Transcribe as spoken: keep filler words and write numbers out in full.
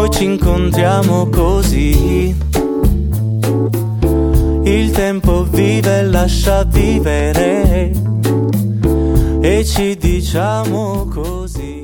poi ci incontriamo così. Il tempo vive e lascia vivere, e ci diciamo così.